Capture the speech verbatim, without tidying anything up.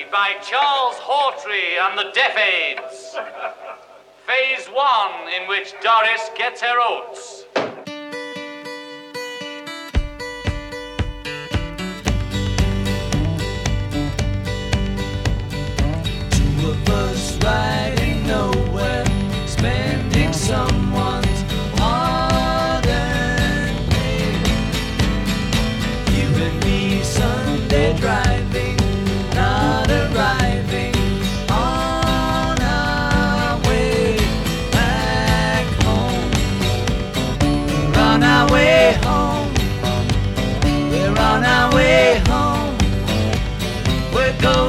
by Charles Hawtrey and the Deaf Aids. Phase one, in which Doris gets her oats. Two of us riding nowhere, spending someone's hard-earned pay. You and me Sunday driving, not arriving on our way back home. We're on our way home. We're on our way home. We're going